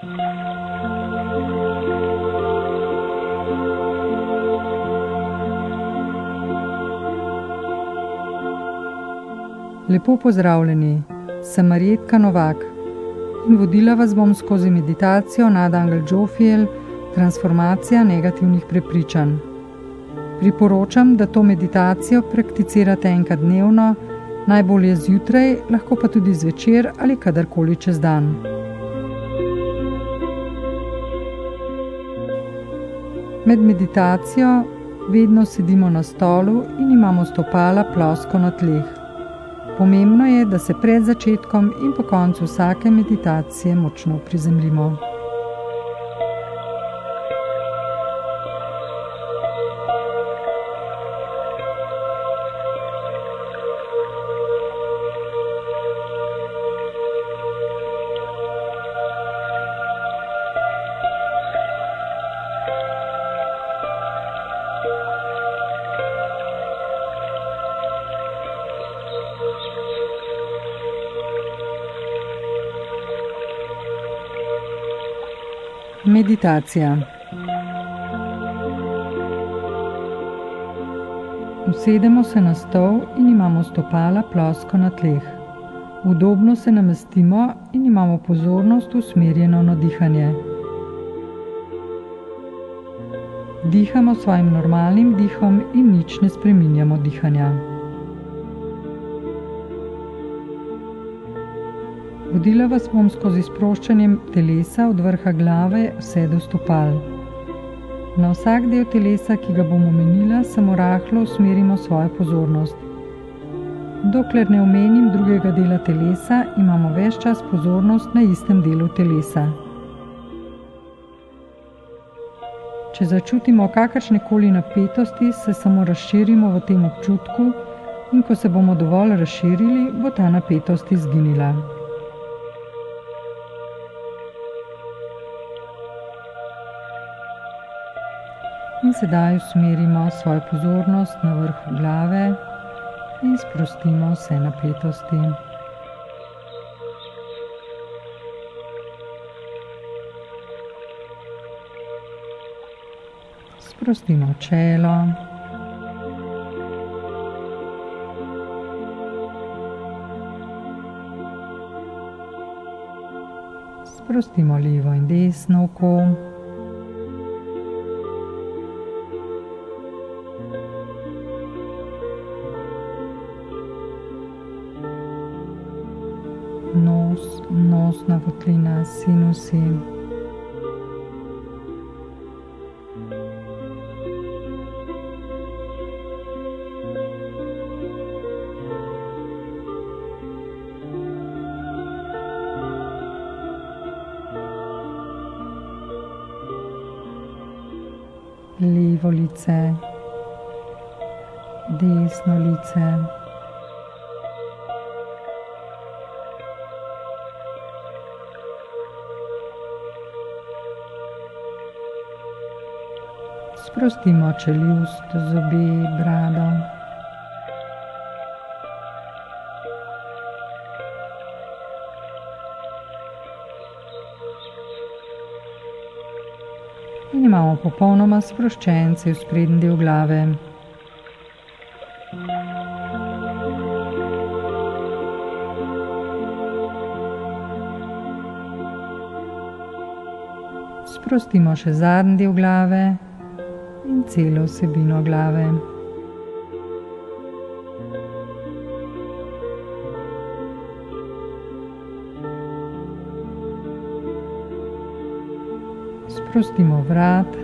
Lepo pozdravljeni, sem Marjetka Novak in vodila vas bom skozi meditacijo Nadangel Jofiel, transformacija negativnih prepričanj. Priporočam, da to meditacijo prakticirate enkrat dnevno, najbolje zjutraj, lahko pa tudi zvečer ali kadarkoli čez dan. Med meditacijo vedno sedimo na stolu in imamo stopala plosko na tleh. Pomembno je, da se pred začetkom in po koncu vsake meditacije močno prizemljimo. Meditacija. Usedemo se na stol in imamo stopala plosko na tleh. Udobno se namestimo in imamo pozornost usmerjeno na dihanje. Dihamo svojim normalnim dihom in nič ne spreminjamo dihanja. Vodila vas bom skozi sproščanjem telesa od vrha glave vse do stopal. Na vsak del telesa, ki ga bom omenila, samo rahlo usmerimo svojo pozornost. Dokler ne omenim drugega dela telesa, imamo ves čas pozornost na istem delu telesa. Če začutimo kakršnekoli napetosti, se samo razširimo v tem občutku in ko se bomo dovolj razširili, bo ta napetost izginila. In sedaj usmerimo svojo pozornost na vrh glave in sprostimo vse napetosti. Sprostimo čelo. Sprostimo levo in desno oko. Nosna votlina, sinusi. Levo lice, desno lice. Sprostimo čeljust, zobe, brado. In imamo popolnoma sproščen cel sprednji del glave. Sprostimo še zadnji del glave in celo vsebino glave. Sprostimo vrat.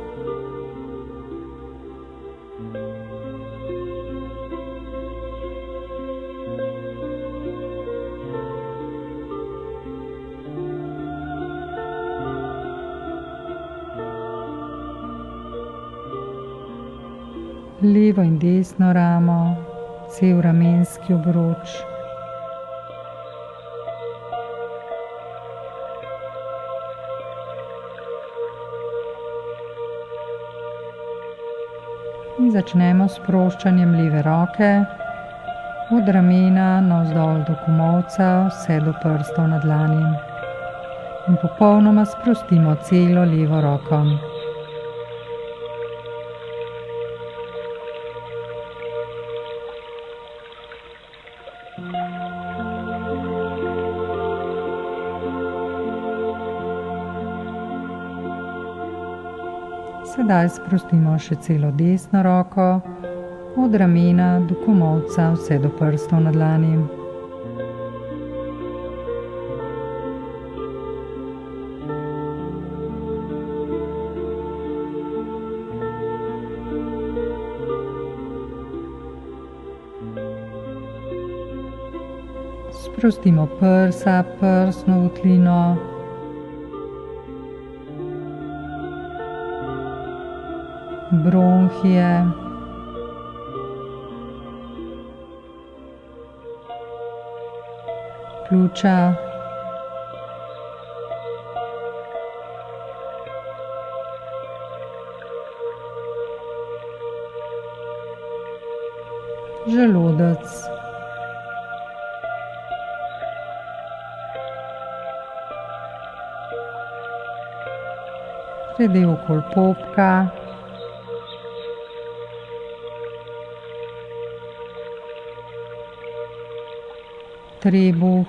Levo in desno ramo, cel ramenski obroč. In začnemo s sproščanjem leve roke, od ramena navzdol do komolca, vse do prstov na dlani. In popolnoma sprostimo celo levo roko. Sedaj sprostimo še celo desno roko, od ramena do komolca, vse do prstov na dlani. Sprostimo prsa, prsno votlino. Bronhije. Pljuča. Želodec. Predel okoli popka. Trebuh.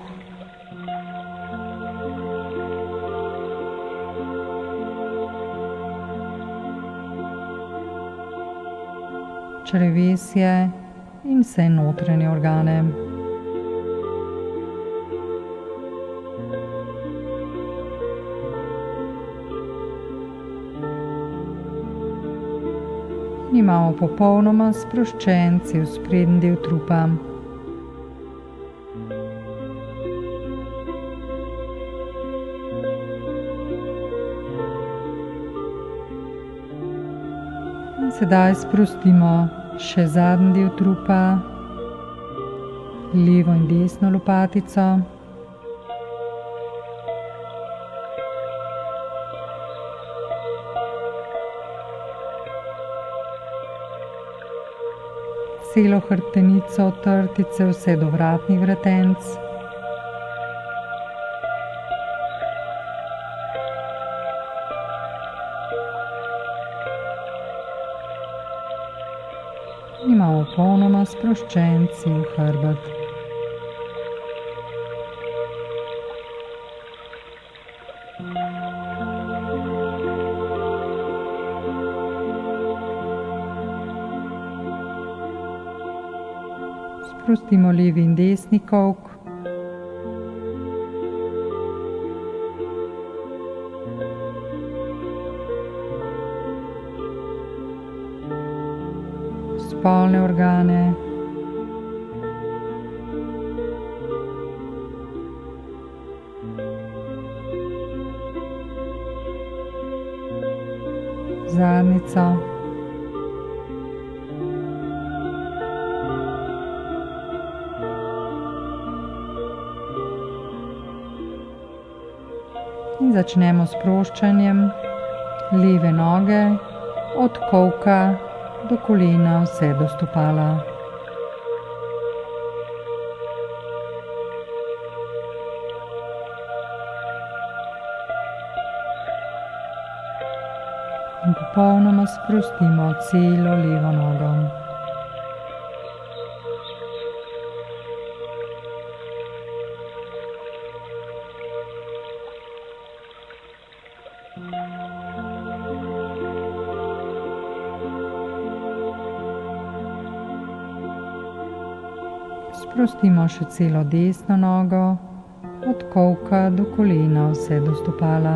Črevesje in vse notranje organe. Imamo popolnoma sproščen cel sprednji del trupa. Sedaj sprostimo še zadnji del trupa, levo in desno lopatico. Celo hrbtenico, trtice, vse do vratnih vretenc. Imamo popolnoma sproščen cel hrbet. Sprostimo levi in desni kolk. Spolne organe. Zadnjico. In začnemo s sproščanjem leve noge od kolka do kolena, vse do stopala. In popolnoma sprostimo celo levo nogo. Sprostimo še celo desno nogo, od kolka do kolena, vse do stopala.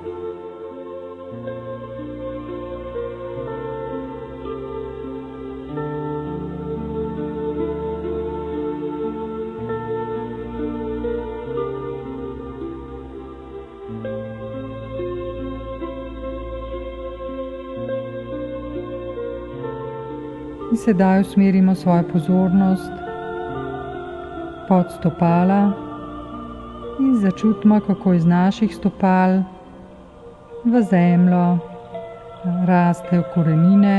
In sedaj usmerimo svojo pozornost pod stopala in začutimo, kako iz naših stopal v zemljo rastejo korenine.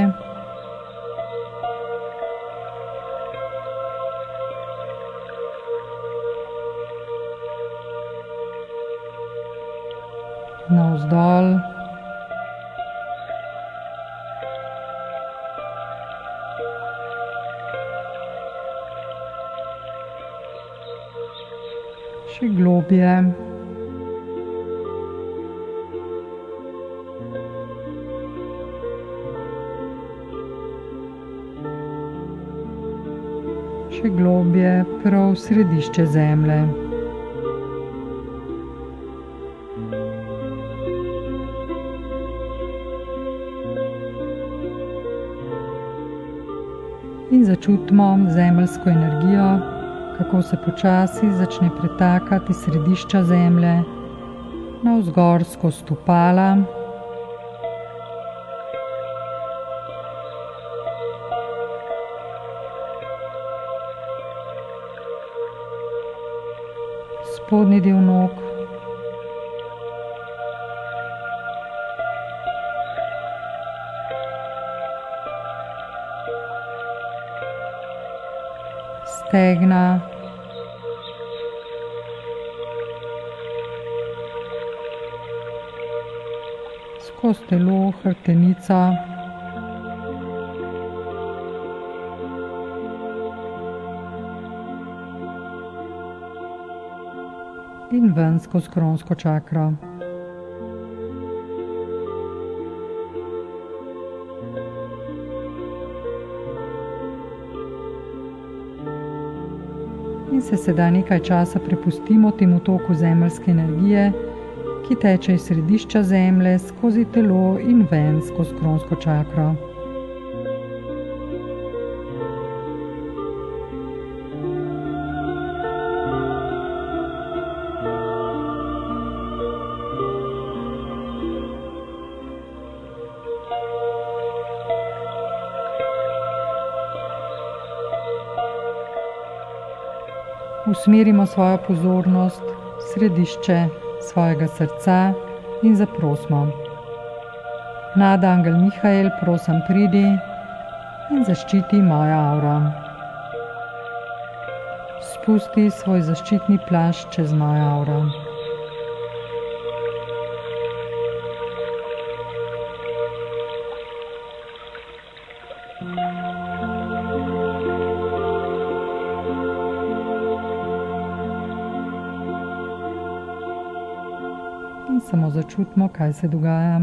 navzdol, še globje, še globje prav v središče zemlje. In začutimo zemeljsko energijo, kako se počasi začne pretakati iz središča zemlje navzgor skozi stopala, spodnji del nog, stegna, skozi telo, hrbtenica, in ven skozi kronsko čakro. In se sedaj nekaj časa prepustimo temu toku zemeljske energije, ki teče iz središča zemlje skozi telo in ven skozi kronsko čakro. Usmerimo svojo pozornost v središče svojega srca in zaprosimo. Nadangel Mihael, prosim pridi in zaščiti mojo avro. Spusti svoj zaščitni plašč čez mojo avro. In samo začutimo, kaj se dogaja.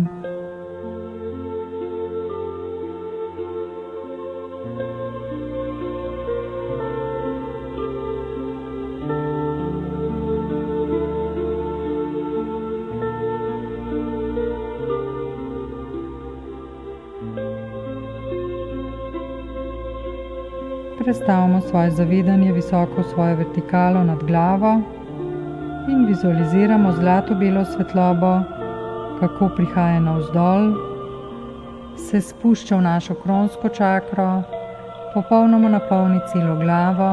Prestavimo svoje zavedanje visoko v svojo vertikalo nad glavo in vizualiziramo zlato-belo svetlobo, kako prihaja navzdol, se spušča v našo kronsko čakro, popolnoma napolni celo glavo,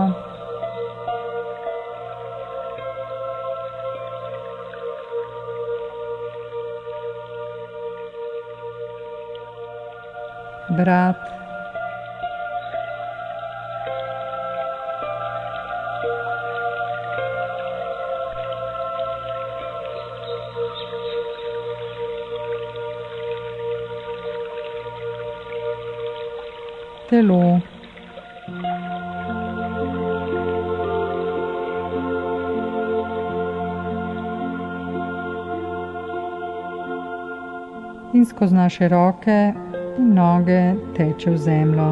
vrat, telo, in skozi naše roke in noge teče v zemljo.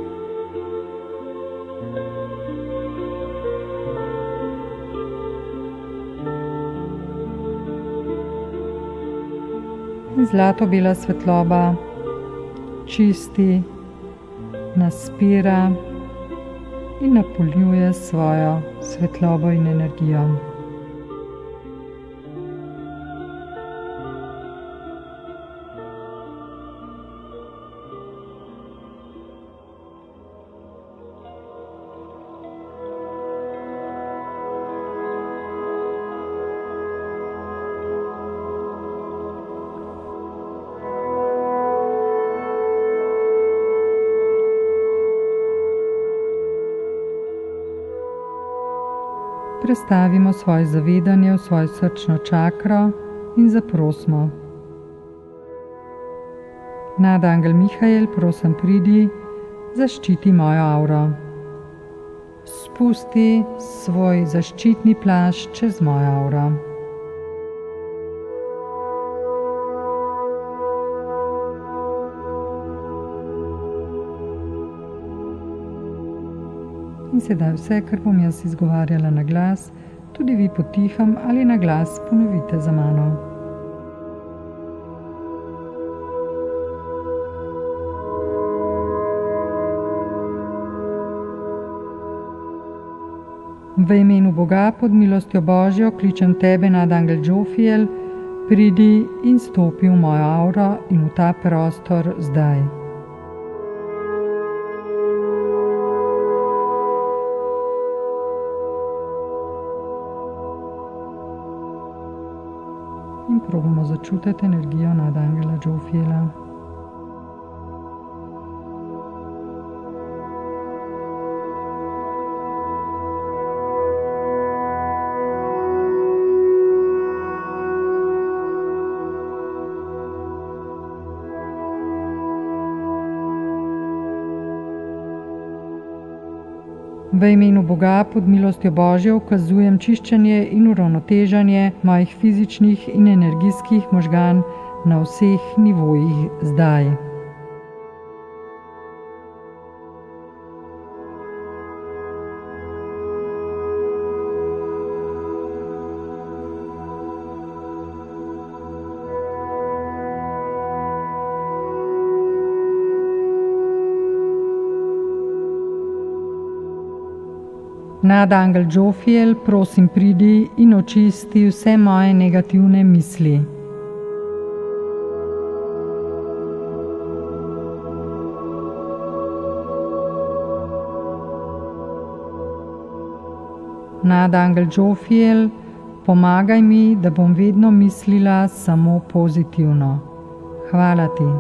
In zlato-bela svetloba čisti, nas spira in napolnjuje svojo svetlobo in energijo. Prestavimo svoje zavedanje v svojo srčno čakro in zaprosimo. Nadangel Mihael, prosim pridi, zaščiti mojo avro. Spusti svoj zaščitni plašč čez mojo avro. In sedaj vse, kar bom jaz izgovarjala na glas, tudi vi potiham ali na glas ponovite za mano. V imenu Boga pod milostjo Božjo kličem tebe, nadangel Džofiel, pridi in stopi v mojo avro in v ta prostor zdaj. In probamo začutiti energijo nadangela Džofiela. V imenu Boga pod milostjo Božjo ukazujem čiščenje in uravnoteženje mojih fizičnih in energijskih možgan na vseh nivojih zdaj. Nadangel Džofiel, prosim pridi in očisti vse moje negativne misli. Nadangel Džofiel, pomagaj mi, da bom vedno mislila samo pozitivno. Hvala ti.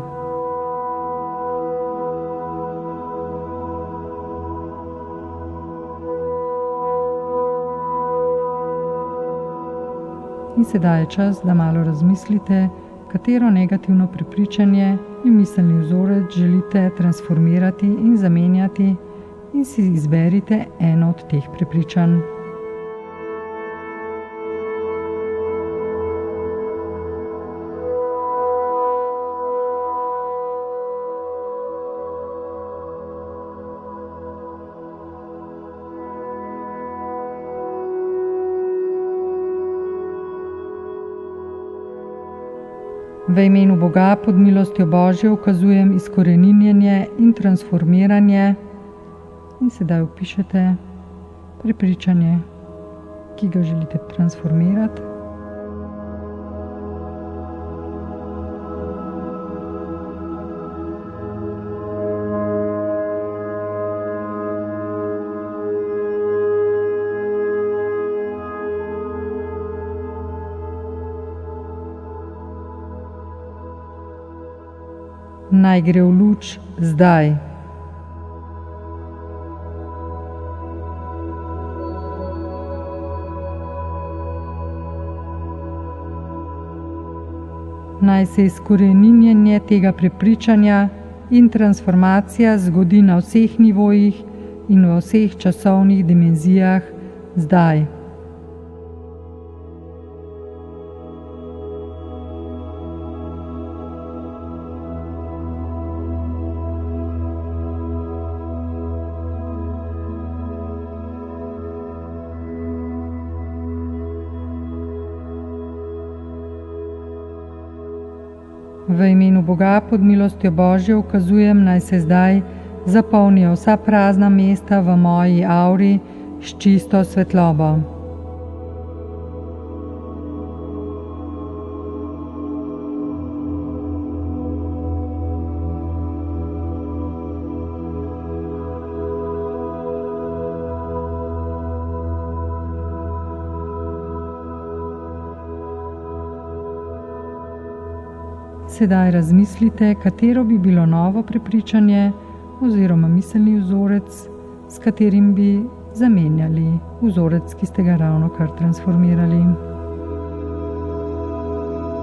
In sedaj je čas, da malo razmislite, katero negativno prepričanje in miselni vzorec želite transformirati in zamenjati, in si izberite eno od teh prepričanj. V imenu Boga pod milostjo Božjo ukazujem izkoreninjenje in transformiranje in sedaj opišete prepričanje, ki ga želite transformirati. Naj gre v luč zdaj. Naj se izkoreninjenje tega prepričanja in transformacija zgodi na vseh nivojih in v vseh časovnih dimenzijah zdaj. V imenu Boga pod milostjo Božjo ukazujem, naj se zdaj zapolnijo vsa prazna mesta v moji avri s čisto svetlobo. Sedaj razmislite, katero bi bilo novo prepričanje oziroma miselni vzorec, s katerim bi zamenjali vzorec, ki ste ga ravnokar transformirali.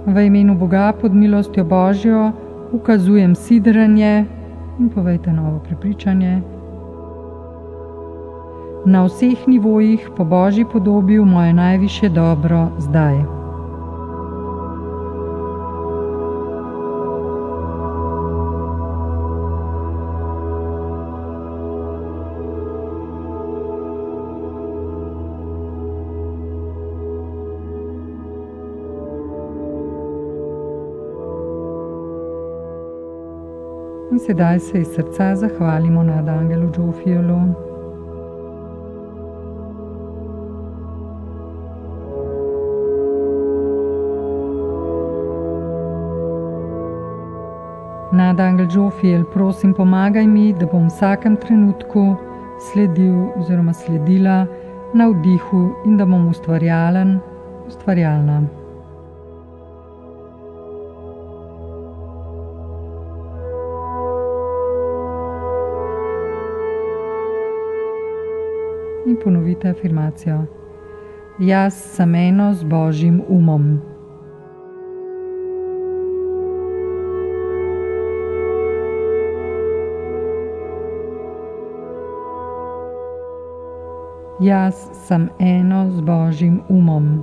V imenu Boga pod milostjo Božjo ukazujem sidranje in povejte novo prepričanje. Na vseh nivojih po Božji podobi v moje najvišje dobro zdaj. In sedaj se iz srca zahvalimo nadangelu Džofielu. Nadangel Džofiel, prosim, pomagaj mi, da bom v vsakem trenutku sledil oziroma sledila navdihu in da bom ustvarjalen, ustvarjalna. In ponovite afirmacijo. Jaz sem eno z Božjim umom. Jaz sem eno z Božjim umom.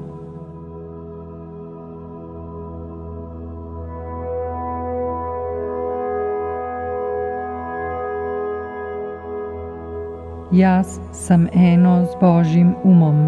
Jaz sem eno z Božjim umom.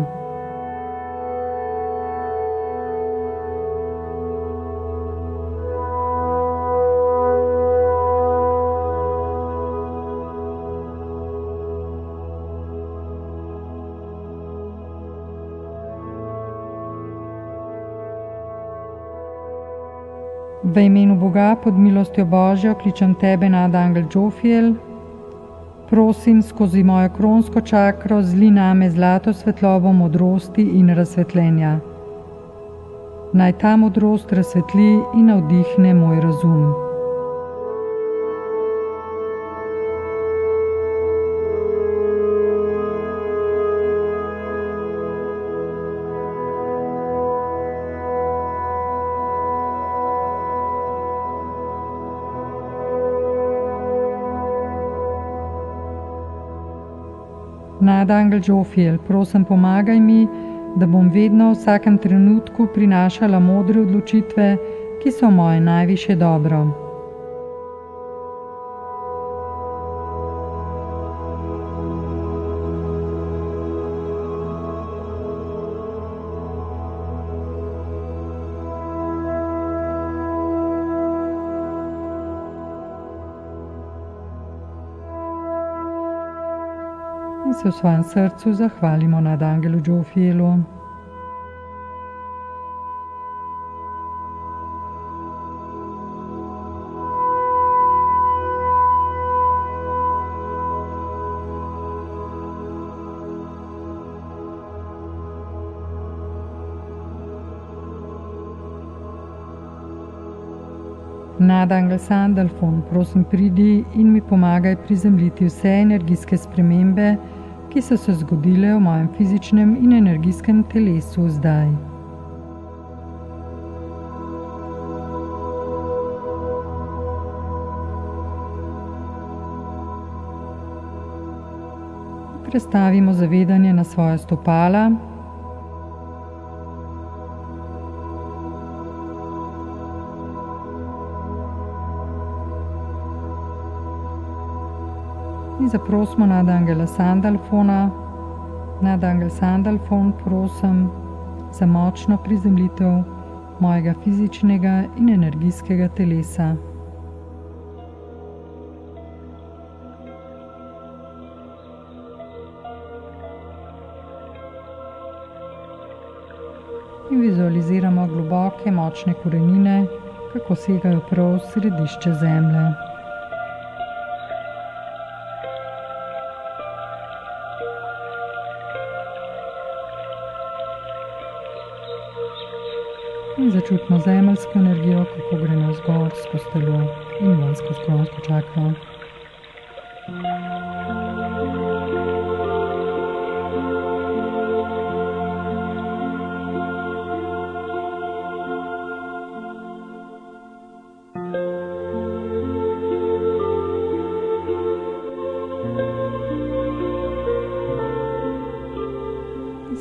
V imenu Boga pod milostjo Božjo kličem tebe, nadangel Džofiel. Prosim, skozi mojo kronsko čakro zli name zlato svetlobo modrosti in razsvetljenja. Naj ta modrost razsvetli in navdihne moj razum. Nadangel Džofiel, prosim, pomagaj mi, da bom vedno v vsakem trenutku prinašala modre odločitve, ki so moje najvišje dobro. In se v svojem srcu zahvalimo nadangelu Džofielu. Nadangel Sandalfon, prosim, pridi in mi pomagaj prizemljiti vse energijske spremembe, ki so se zgodile v mojem fizičnem in energijskem telesu zdaj. Prestavimo zavedanje na svoja stopala. In zaprosimo nadangela Sandalfona. Nadangel Sandalfon, prosim za močno prizemljitev mojega fizičnega in energijskega telesa. In vizualiziramo globoke, močne korenine, kako segajo prav v središče zemlje. In začutimo zemeljsko energijo, kako gre navzgor skozi telo in ven skozi kronsko čakro.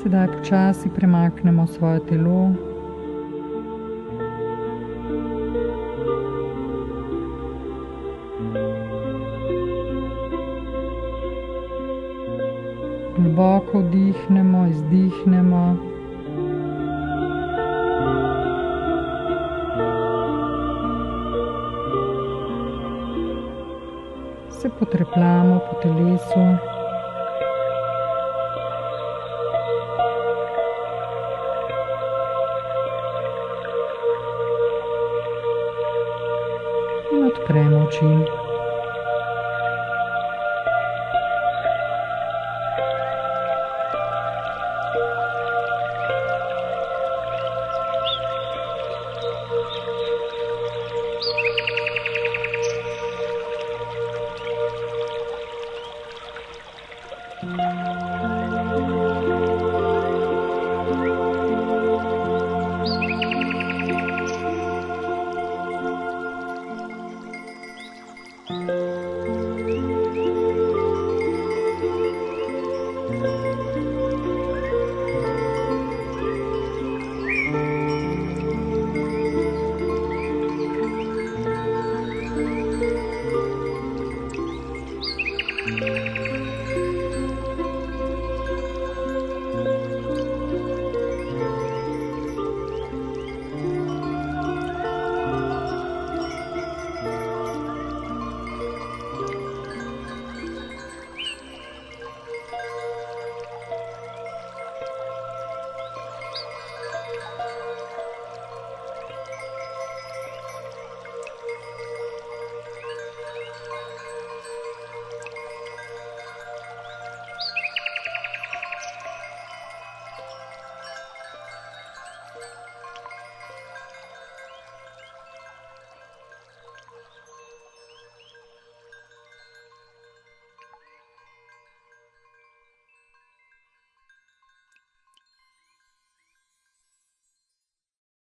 Sedaj počasi premaknemo svoje telo. Globoko vdihnemo, izdihnemo. Se potrepljamo po telesu. In odpremo oči.